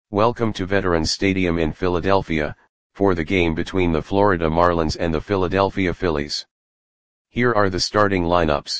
Welcome to Veterans Stadium in Philadelphia, for the game between the Florida Marlins and the Philadelphia Phillies. Here are the starting lineups.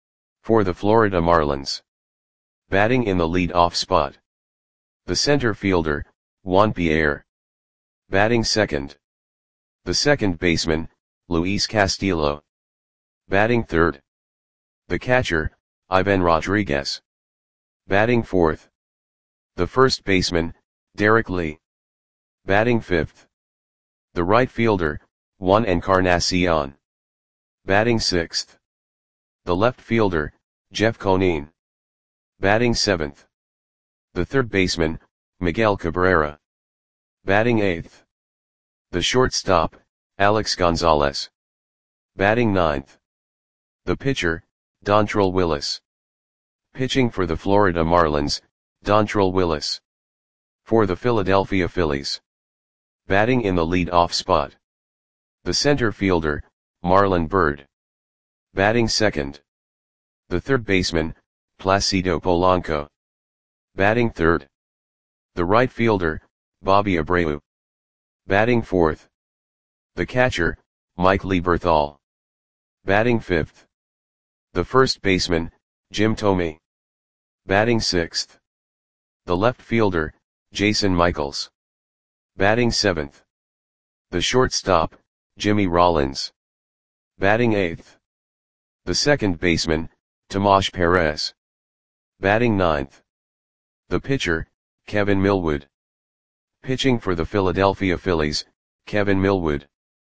For the Florida Marlins. Batting in the lead-off spot. The center fielder, Juan Pierre. Batting second. The second baseman, Luis Castillo. Batting third. The catcher, Ivan Rodriguez. Batting fourth. The first baseman, Derek Lee. Batting fifth. The right fielder, Juan Encarnacion. Batting sixth. The left fielder, Jeff Conine. Batting seventh. The third baseman, Miguel Cabrera. Batting eighth. The shortstop, Alex Gonzalez. Batting ninth. The pitcher, Dontrelle Willis. Pitching for the Florida Marlins, Dontrelle Willis. For the Philadelphia Phillies. Batting in the lead-off spot. The center fielder, Marlon Byrd. Batting second. The third baseman, Placido Polanco. Batting third. The right fielder, Bobby Abreu. Batting fourth. The catcher, Mike Lieberthal. Batting fifth. The first baseman, Jim Thome. Batting sixth. The left fielder, Jason Michaels. Batting seventh. The shortstop, Jimmy Rollins. Batting eighth. The second baseman, Tomas Perez. Batting ninth. The pitcher, Kevin Millwood. Pitching for the Philadelphia Phillies, Kevin Millwood.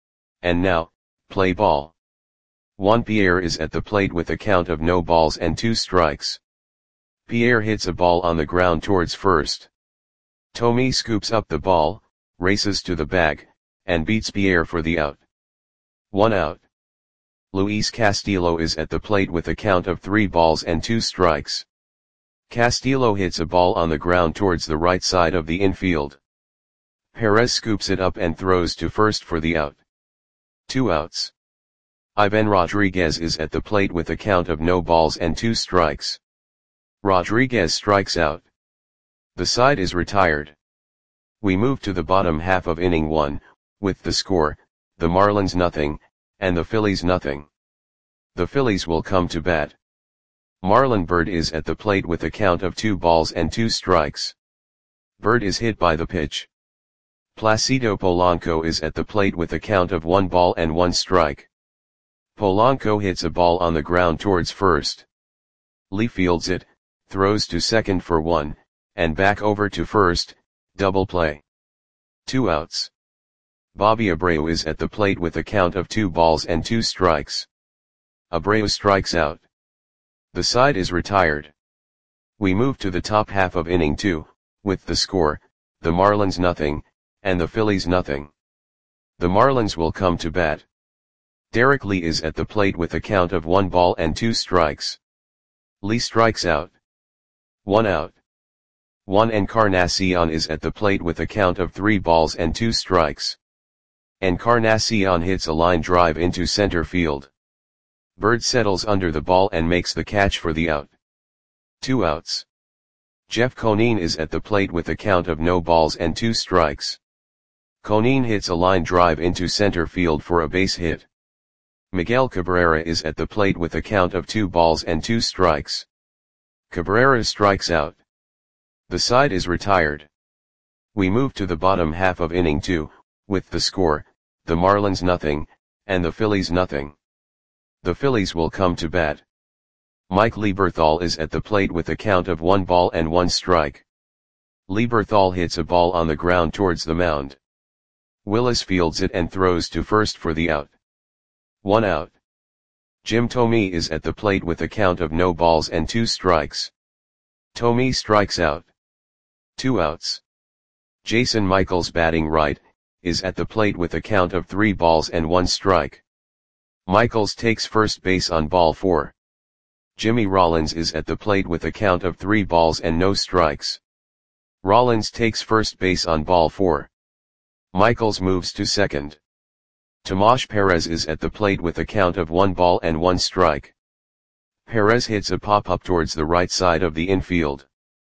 And now, play ball. Juan Pierre is at the plate with a count of no balls and 2 strikes. Pierre hits a ball on the ground towards first. Thome scoops up the ball, races to the bag, and beats Pierre for the out. 1 out. Luis Castillo is at the plate with a count of 3 balls and 2 strikes. Castillo hits a ball on the ground towards the right side of the infield. Perez scoops it up and throws to first for the out. 2 outs. Ivan Rodriguez is at the plate with a count of no balls and 2 strikes. Rodriguez strikes out. The side is retired. We move to the bottom half of inning 1, with the score, the Marlins nothing, and the Phillies nothing. The Phillies will come to bat. Marlon Byrd is at the plate with a count of 2 balls and 2 strikes. Byrd is hit by the pitch. Placido Polanco is at the plate with a count of 1 ball and 1 strike. Polanco hits a ball on the ground towards first. Lee fields it, throws to second for 1, and back over to first, double play. 2 outs. Bobby Abreu is at the plate with a count of 2 balls and 2 strikes. Abreu strikes out. The side is retired. We move to the top half of inning 2, with the score, the Marlins nothing, and the Phillies nothing. The Marlins will come to bat. Derek Lee is at the plate with a count of 1 ball and 2 strikes. Lee strikes out. 1 out. Juan Encarnacion is at the plate with a count of 3 balls and 2 strikes. Encarnacion hits a line drive into center field. Byrd settles under the ball and makes the catch for the out. 2 outs. Jeff Conine is at the plate with a count of no balls and 2 strikes. Conine hits a line drive into center field for a base hit. Miguel Cabrera is at the plate with a count of 2 balls and 2 strikes. Cabrera strikes out. The side is retired. We move to the bottom half of inning 2, with the score, the Marlins nothing, and the Phillies nothing. The Phillies will come to bat. Mike Lieberthal is at the plate with a count of 1 ball and 1 strike. Lieberthal hits a ball on the ground towards the mound. Willis fields it and throws to first for the out. 1 out. Jim Thome is at the plate with a count of no balls and 2 strikes. Thome strikes out. 2 outs. Jason Michaels batting right, is at the plate with a count of 3 balls and 1 strike. Michaels takes first base on ball 4. Jimmy Rollins is at the plate with a count of 3 balls and no strikes. Rollins takes first base on ball 4. Michaels moves to second. Tomas Perez is at the plate with a count of 1 ball and 1 strike. Perez hits a pop-up towards the right side of the infield.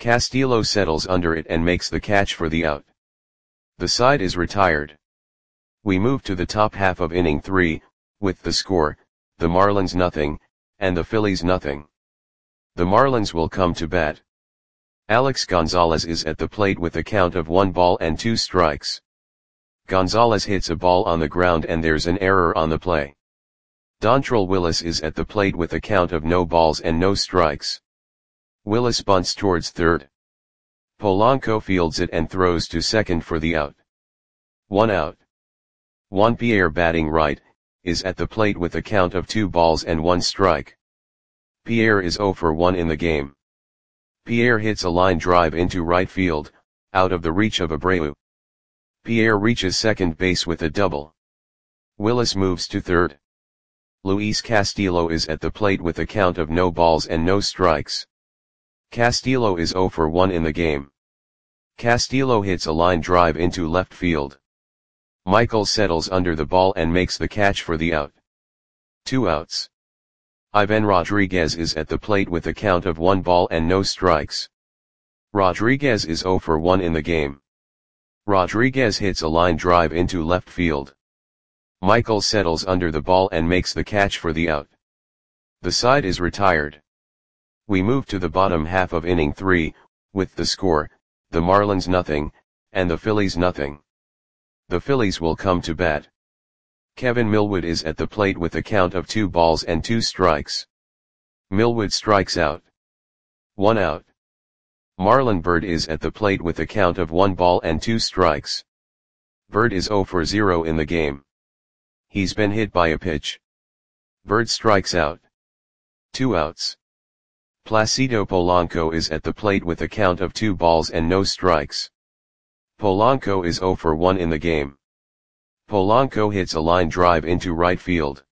Castillo settles under it and makes the catch for the out. The side is retired. We move to the top half of inning 3, with the score, the Marlins nothing, and the Phillies nothing. The Marlins will come to bat. Alex Gonzalez is at the plate with a count of 1 ball and 2 strikes. Gonzalez hits a ball on the ground and there's an error on the play. Dontrelle Willis is at the plate with a count of no balls and no strikes. Willis bunts towards third. Polanco fields it and throws to second for the out. 1 out. Juan Pierre, batting right, is at the plate with a count of 2 balls and 1 strike. Pierre is 0 for 1 in the game. Pierre hits a line drive into right field, out of the reach of Abreu. Pierre reaches second base with a double. Willis moves to third. Luis Castillo is at the plate with a count of no balls and no strikes. Castillo is 0 for 1 in the game. Castillo hits a line drive into left field. Michael settles under the ball and makes the catch for the out. 2 outs. Ivan Rodriguez is at the plate with a count of 1 ball and no strikes. Rodriguez is 0 for 1 in the game. Rodriguez hits a line drive into left field. Michael settles under the ball and makes the catch for the out. The side is retired. We move to the bottom half of inning 3, with the score, the Marlins nothing, and the Phillies nothing. The Phillies will come to bat. Kevin Millwood is at the plate with a count of 2 balls and 2 strikes. Millwood strikes out. 1 out. Marlon Byrd is at the plate with a count of 1 ball and 2 strikes. Byrd is 0 for 0 in the game. He's been hit by a pitch. Byrd strikes out. 2 outs. Placido Polanco is at the plate with a count of 2 balls and no strikes. Polanco is 0 for 1 in the game. Polanco hits a line drive into right field.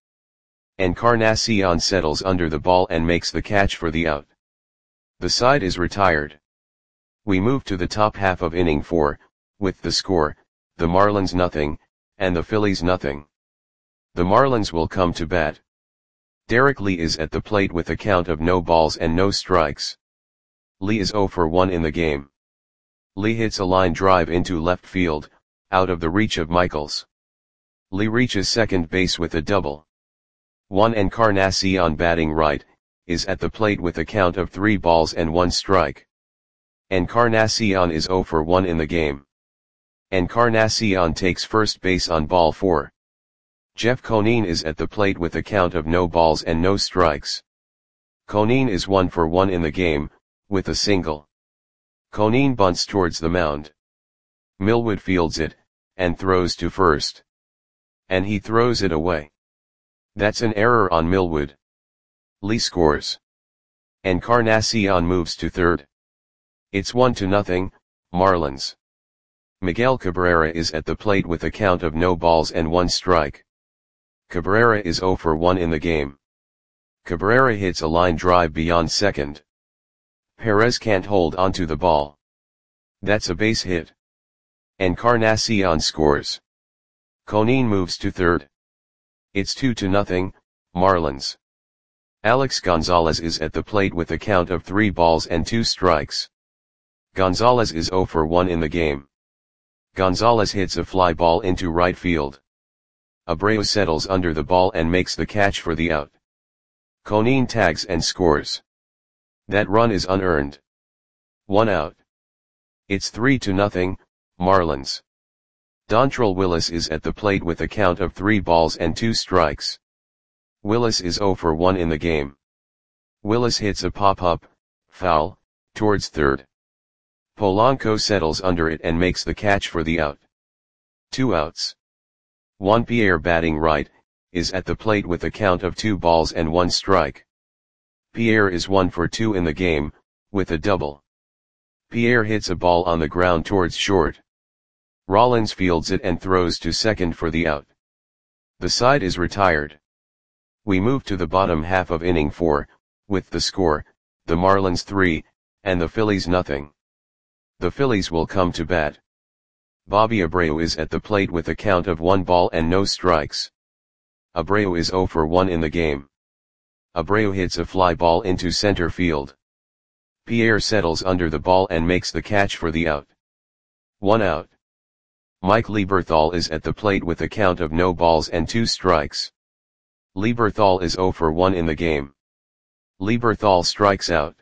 Encarnacion settles under the ball and makes the catch for the out. The side is retired. We move to the top half of inning 4, with the score, the Marlins nothing, and the Phillies nothing. The Marlins will come to bat. Derek Lee is at the plate with a count of no balls and no strikes. Lee is 0 for 1 in the game. Lee hits a line drive into left field, out of the reach of Michaels. Lee reaches second base with a double. Juan Encarnacion, batting right, is at the plate with a count of 3 balls and 1 strike. Encarnacion is 0 for 1 in the game. Encarnacion takes first base on ball 4. Jeff Conine is at the plate with a count of no balls and no strikes. Conine is 1 for 1 in the game, with a single. Conine bunts towards the mound. Millwood fields it, and throws to first. And he throws it away. That's an error on Millwood. Lee scores. Encarnacion moves to third. It's 1-0, Marlins. Miguel Cabrera is at the plate with a count of no balls and 1 strike. Cabrera is 0 for 1 in the game. Cabrera hits a line drive beyond second. Perez can't hold onto the ball. That's a base hit. Encarnacion scores. Conine moves to third. It's 2-0, Marlins. Alex Gonzalez is at the plate with a count of 3 balls and 2 strikes. Gonzalez is 0 for 1 in the game. Gonzalez hits a fly ball into right field. Abreu settles under the ball and makes the catch for the out. Conine tags and scores. That run is unearned. 1 out. It's 3-0, Marlins. Dontrelle Willis is at the plate with a count of 3 balls and 2 strikes. Willis is 0 for 1 in the game. Willis hits a pop-up, foul, towards third. Polanco settles under it and makes the catch for the out. 2 outs. Juan Pierre, batting right, is at the plate with a count of 2 balls and 1 strike. Pierre is 1 for 2 in the game, with a double. Pierre hits a ball on the ground towards short. Rollins fields it and throws to second for the out. The side is retired. We move to the bottom half of inning 4, with the score, the Marlins 3, and the Phillies nothing. The Phillies will come to bat. Bobby Abreu is at the plate with a count of 1 ball and no strikes. Abreu is 0 for 1 in the game. Abreu hits a fly ball into center field. Pierre settles under the ball and makes the catch for the out. 1 out. Mike Lieberthal is at the plate with a count of no balls and 2 strikes. Lieberthal is 0 for 1 in the game. Lieberthal strikes out.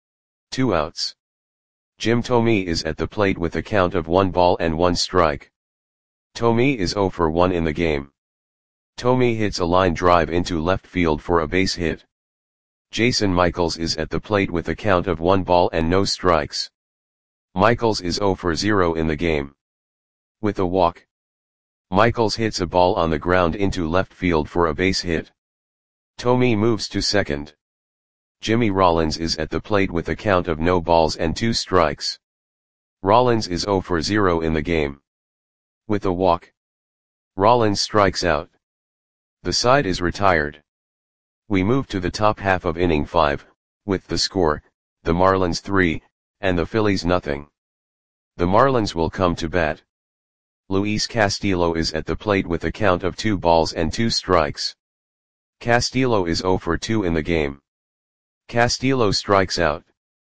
2 outs. Jim Thome is at the plate with a count of 1 ball and 1 strike. Thome is 0 for 1 in the game. Thome hits a line drive into left field for a base hit. Jason Michaels is at the plate with a count of 1 ball and no strikes. Michaels is 0 for 0 in the game. With a walk, Michaels hits a ball on the ground into left field for a base hit. Thome moves to second. Jimmy Rollins is at the plate with a count of no balls and 2 strikes. Rollins is 0 for 0 in the game. With a walk, Rollins strikes out. The side is retired. We move to the top half of inning 5, with the score, the Marlins 3, and the Phillies nothing. The Marlins will come to bat. Luis Castillo is at the plate with a count of 2 balls and 2 strikes. Castillo is 0 for 2 in the game. Castillo strikes out.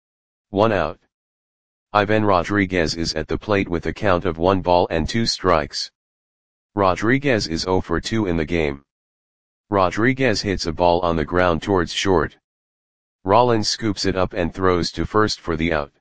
1 out. Ivan Rodriguez is at the plate with a count of 1 ball and 2 strikes. Rodriguez is 0 for 2 in the game. Rodriguez hits a ball on the ground towards short. Rollins scoops it up and throws to first for the out.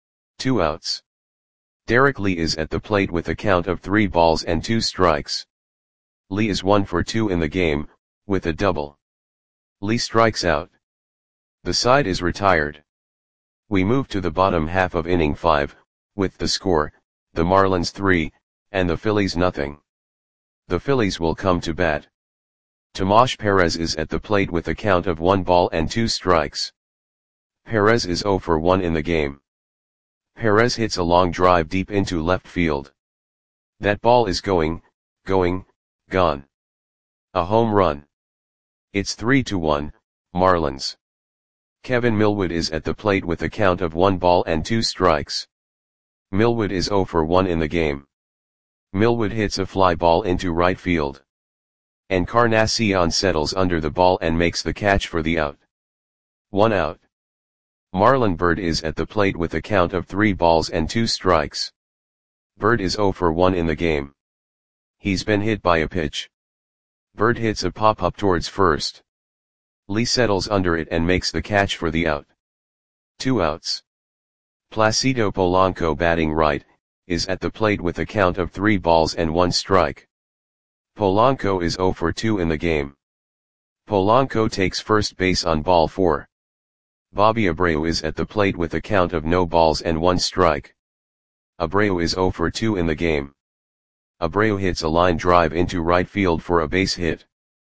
2 outs. Derek Lee is at the plate with a count of 3 balls and 2 strikes. Lee is 1 for 2 in the game, with a double. Lee strikes out. The side is retired. We move to the bottom half of inning 5, with the score, the Marlins 3, and the Phillies nothing. The Phillies will come to bat. Tomas Perez is at the plate with a count of 1 ball and 2 strikes. Perez is 0 for 1 in the game. Perez hits a long drive deep into left field. That ball is going, gone. A home run. It's 3-1, Marlins. Kevin Millwood is at the plate with a count of 1 ball and 2 strikes. Millwood is 0 for 1 in the game. Millwood hits a fly ball into right field. Encarnacion settles under the ball and makes the catch for the out. 1 out. Marlon Byrd is at the plate with a count of 3 balls and 2 strikes. Byrd is 0 for 1 in the game. He's been hit by a pitch. Byrd hits a pop-up towards first. Lee settles under it and makes the catch for the out. 2 outs. Placido Polanco, batting right, is at the plate with a count of 3 balls and 1 strike. Polanco is 0 for 2 in the game. Polanco takes first base on ball 4. Bobby Abreu is at the plate with a count of no balls and 1 strike. Abreu is 0 for 2 in the game. Abreu hits a line drive into right field for a base hit.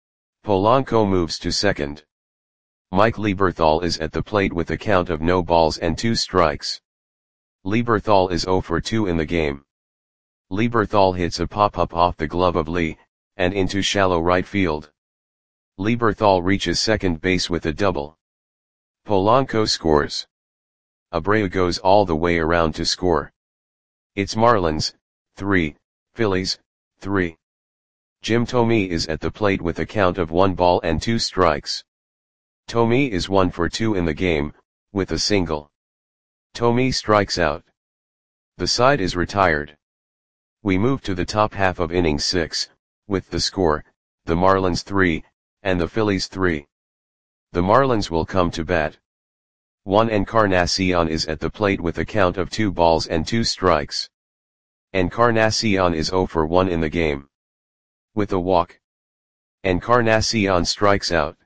Polanco moves to second. Mike Lieberthal is at the plate with a count of no balls and 2 strikes. Lieberthal is 0 for 2 in the game. Lieberthal hits a pop-up off the glove of Lee, and into shallow right field. Lieberthal reaches second base with a double. Polanco scores. Abreu goes all the way around to score. It's Marlins, 3, Phillies, 3. Jim Thome is at the plate with a count of 1 ball and 2 strikes. Thome is 1 for 2 in the game, with a single. Thome strikes out. The side is retired. We move to the top half of inning 6, with the score, the Marlins 3, and the Phillies 3. The Marlins will come to bat. Juan Encarnacion is at the plate with a count of 2 balls and 2 strikes. Encarnacion is 0 for 1 in the game. With a walk, Encarnacion strikes out.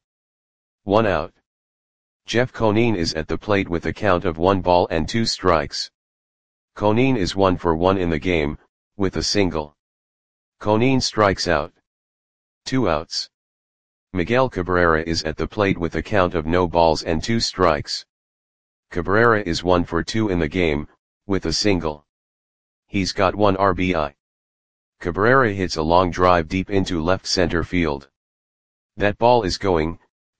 1 out. Jeff Conine is at the plate with a count of 1 ball and 2 strikes. Conine is 1 for 1 in the game, with a single. Conine strikes out. 2 outs. Miguel Cabrera is at the plate with a count of no balls and 2 strikes. Cabrera is 1 for 2 in the game, with a single. He's got 1 RBI. Cabrera hits a long drive deep into left center field. That ball is going,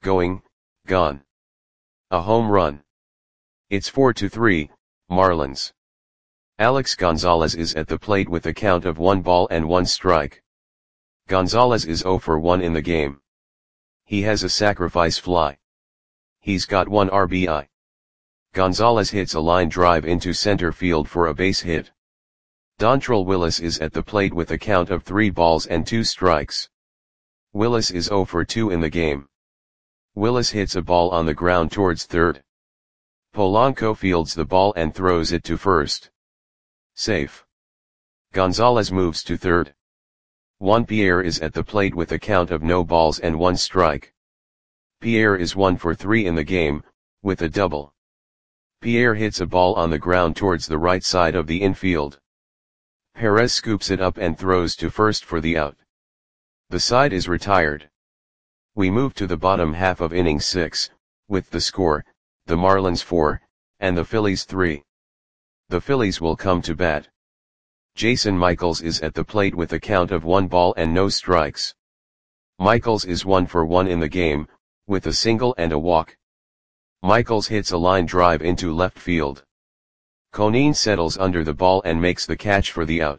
gone. A home run. It's 4-3, Marlins. Alex Gonzalez is at the plate with a count of 1 ball and 1 strike. Gonzalez is 0 for 1 in the game. He has a sacrifice fly. He's got 1 RBI. Gonzalez hits a line drive into center field for a base hit. Dontrelle Willis is at the plate with a count of 3 balls and 2 strikes. Willis is 0 for 2 in the game. Willis hits a ball on the ground towards third. Polanco fields the ball and throws it to first. Safe. Gonzalez moves to third. Juan Pierre is at the plate with a count of no balls and 1 strike. Pierre is 1 for 3 in the game, with a double. Pierre hits a ball on the ground towards the right side of the infield. Perez scoops it up and throws to first for the out. The side is retired. We move to the bottom half of inning 6, with the score, the Marlins 4, and the Phillies 3. The Phillies will come to bat. Jason Michaels is at the plate with a count of 1 ball and no strikes. Michaels is 1 for 1 in the game, with a single and a walk. Michaels hits a line drive into left field. Conine settles under the ball and makes the catch for the out.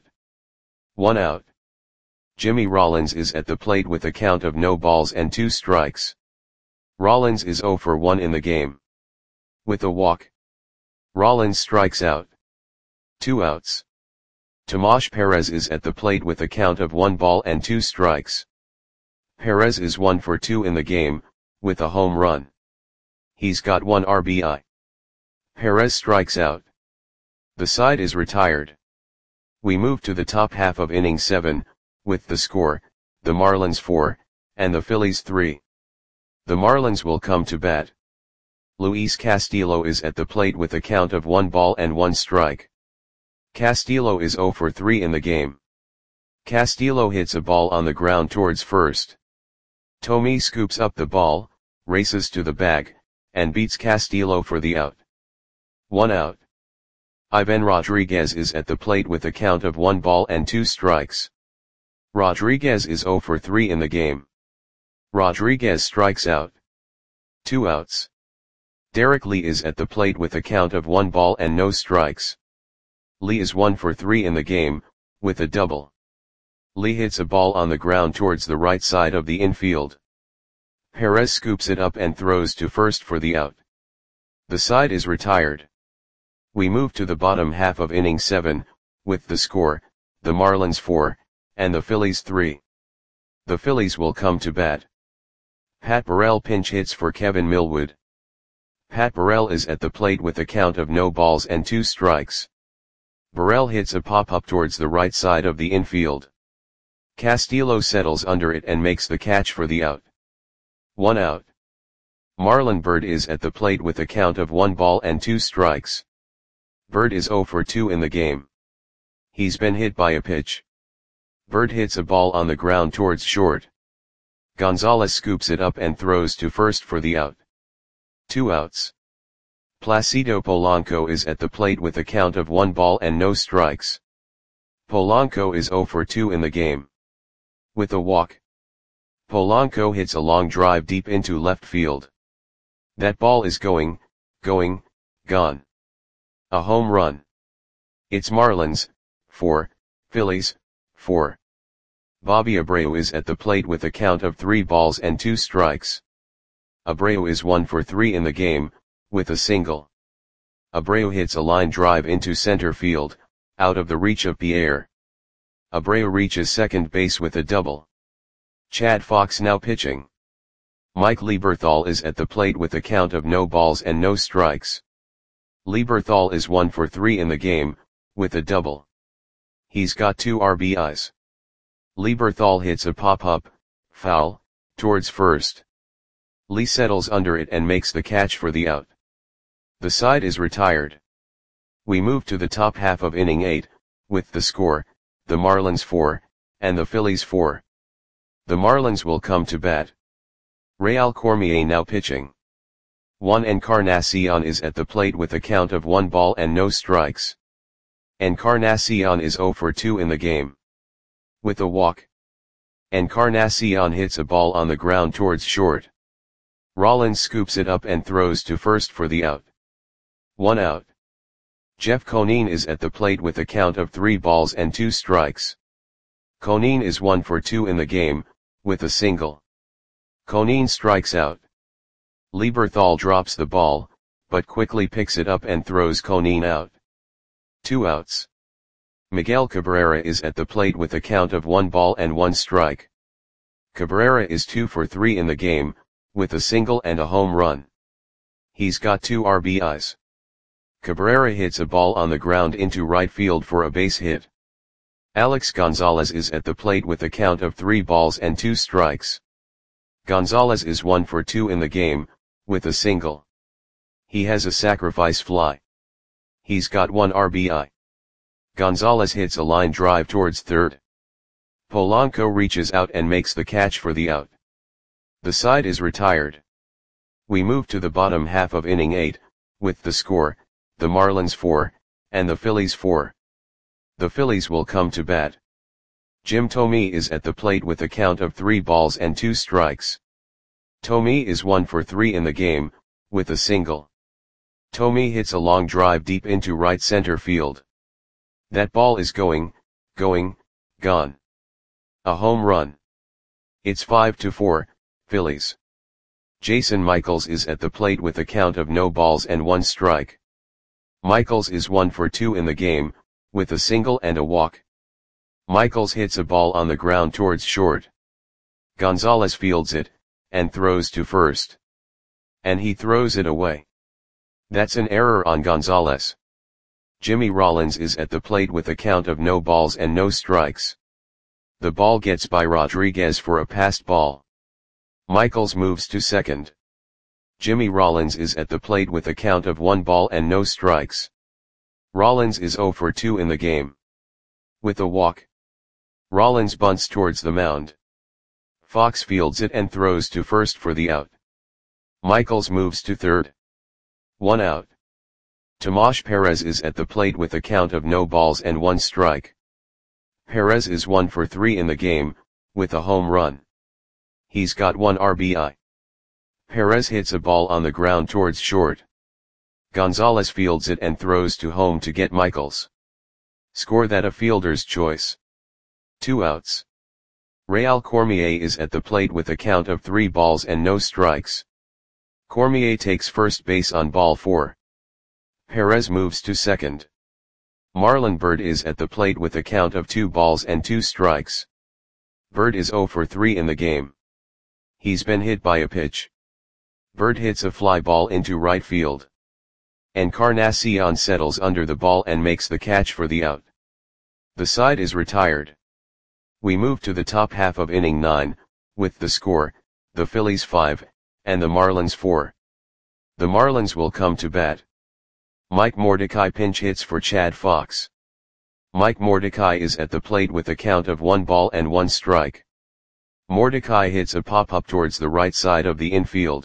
1 out. Jimmy Rollins is at the plate with a count of no balls and 2 strikes. Rollins is 0 for 1 in the game. With a walk. Rollins strikes out. 2 outs. Tomas Perez is at the plate with a count of 1 ball and 2 strikes. Perez is 1 for 2 in the game, with a home run. He's got 1 RBI. Perez strikes out. The side is retired. We move to the top half of inning 7, with the score, the Marlins 4, and the Phillies 3. The Marlins will come to bat. Luis Castillo is at the plate with a count of 1 ball and 1 strike. Castillo is 0 for 3 in the game. Castillo hits a ball on the ground towards first. Tommy scoops up the ball, races to the bag, and beats Castillo for the out. 1 out. Ivan Rodriguez is at the plate with a count of 1 ball and 2 strikes. Rodriguez is 0 for 3 in the game. Rodriguez strikes out. 2 outs. Derek Lee is at the plate with a count of 1 ball and no strikes. Lee is 1 for 3 in the game, with a double. Lee hits a ball on the ground towards the right side of the infield. Perez scoops it up and throws to first for the out. The side is retired. We move to the bottom half of inning 7, with the score, the Marlins 4, and the Phillies 3. The Phillies will come to bat. Pat Burrell pinch hits for Kevin Millwood. Pat Burrell is at the plate with a count of no balls and 2 strikes. Burrell hits a pop-up towards the right side of the infield. Castillo settles under it and makes the catch for the out. 1 out. Marlon Byrd is at the plate with a count of 1 ball and 2 strikes. Byrd is 0 for 2 in the game. He's been hit by a pitch. Byrd hits a ball on the ground towards short. Gonzalez scoops it up and throws to first for the out. 2 outs. Placido Polanco is at the plate with a count of 1 ball and no strikes. Polanco is 0 for 2 in the game. With a walk. Polanco hits a long drive deep into left field. That ball is going, gone. A home run. It's Marlins, 4, Phillies, 4. Bobby Abreu is at the plate with a count of 3 balls and 2 strikes. Abreu is 1 for 3 in the game, with a single. Abreu hits a line drive into center field, out of the reach of Pierre. Abreu reaches second base with a double. Chad Fox now pitching. Mike Lieberthal is at the plate with a count of no balls and no strikes. Lieberthal is 1 for 3 in the game, with a double. He's got 2 RBIs. Lieberthal hits a pop-up, foul, towards first. Lee settles under it and makes the catch for the out. The side is retired. We move to the top half of inning 8, with the score, the Marlins 4, and the Phillies 4. The Marlins will come to bat. Real Cormier now pitching. Juan Encarnacion is at the plate with a count of 1 ball and no strikes. Encarnacion is 0 for 2 in the game. With a walk. Encarnacion hits a ball on the ground towards short. Rollins scoops it up and throws to first for the out. 1 out. Jeff Conine is at the plate with a count of 3 balls and 2 strikes. Conine is 1 for 2 in the game, with a single. Conine strikes out. Lieberthal drops the ball, but quickly picks it up and throws Conine out. 2 outs. Miguel Cabrera is at the plate with a count of 1 ball and 1 strike. Cabrera is 2 for 3 in the game, with a single and a home run. He's got 2 RBIs. Cabrera hits a ball on the ground into right field for a base hit. Alex Gonzalez is at the plate with a count of 3 balls and 2 strikes. Gonzalez is 1 for 2 in the game, with a single. He has a sacrifice fly. He's got 1 RBI. Gonzalez hits a line drive towards third. Polanco reaches out and makes the catch for the out. The side is retired. We move to the bottom half of inning 8, with the score, the Marlins 4, and the Phillies 4. The Phillies will come to bat. Jim Thome is at the plate with a count of 3 balls and 2 strikes. Thome is 1 for 3 in the game, with a single. Thome hits a long drive deep into right center field. That ball is gone. A home run. It's 5-4, Phillies. Jason Michaels is at the plate with a count of no balls and 1 strike. Michaels is 1 for 2 in the game, with a single and a walk. Michaels hits a ball on the ground towards short. Gonzalez fields it, and throws to first. And he throws it away. That's an error on Gonzalez. Jimmy Rollins is at the plate with a count of no balls and no strikes. The ball gets by Rodriguez for a passed ball. Michaels moves to second. Jimmy Rollins is at the plate with a count of 1 ball and no strikes. Rollins is 0 for 2 in the game. With a walk. Rollins bunts towards the mound. Fox fields it and throws to first for the out. Michaels moves to third. 1 out. Tomas Perez is at the plate with a count of no balls and 1 strike. Perez is 1 for 3 in the game, with a home run. He's got 1 RBI. Perez hits a ball on the ground towards short. Gonzalez fields it and throws to home to get Michaels. Score that a fielder's choice. 2 outs. Real Cormier is at the plate with a count of 3 balls and no strikes. Cormier takes first base on ball 4. Perez moves to second. Marlon Byrd is at the plate with a count of 2 balls and 2 strikes. Byrd is 0 for 3 in the game. He's been hit by a pitch. Byrd hits a fly ball into right field. Encarnacion settles under the ball and makes the catch for the out. The side is retired. We move to the top half of inning 9, with the score, the Phillies 5, and the Marlins 4. The Marlins will come to bat. Mike Mordecai pinch hits for Chad Fox. Mike Mordecai is at the plate with a count of 1 ball and 1 strike. Mordecai hits a pop-up towards the right side of the infield.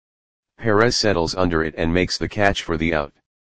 Perez settles under it and makes the catch for the out.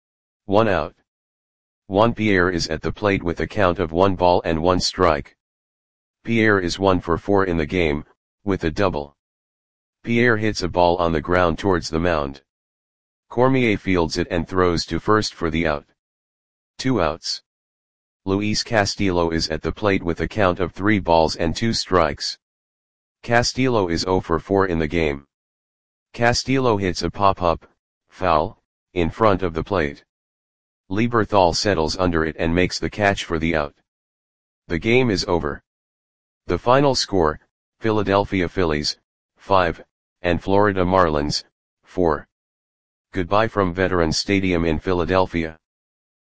1 out. Juan Pierre is at the plate with a count of 1 ball and 1 strike. Pierre is 1 for 4 in the game, with a double. Pierre hits a ball on the ground towards the mound. Cormier fields it and throws to first for the out. 2 outs. Luis Castillo is at the plate with a count of 3 balls and 2 strikes. Castillo is 0 for 4 in the game. Castillo hits a pop-up, foul, in front of the plate. Lieberthal settles under it and makes the catch for the out. The game is over. The final score, Philadelphia Phillies, 5, and Florida Marlins, 4. Goodbye from Veterans Stadium in Philadelphia.